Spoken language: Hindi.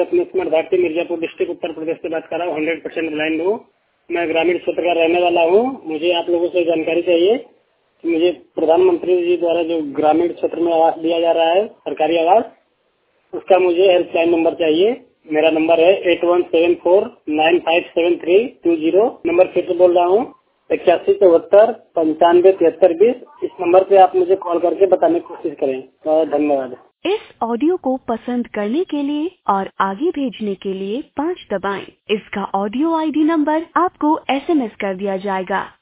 स्मार्ट भारती मिर्जापुर डिस्ट्रिक्ट उत्तर प्रदेश से बात कर रहा हूँ। 100% ब्लाइंड हूँ। मैं ग्रामीण क्षेत्र का रहने वाला हूँ। मुझे आप लोगों से जानकारी चाहिए कि मुझे प्रधानमंत्री जी द्वारा जो ग्रामीण क्षेत्र में आवास दिया जा रहा है, सरकारी आवास, उसका मुझे हेल्पलाइन नंबर चाहिए। मेरा नंबर है 8174957320। नंबर फिर से बोल रहा हूँ 8174957320। इस नंबर पे आप मुझे कॉल करके बताने की कोशिश करें। बहुत धन्यवाद। इस ऑडियो को पसंद करने के लिए और आगे भेजने के लिए 5 दबाएं। इसका ऑडियो आईडी नंबर आपको SMS कर दिया जाएगा।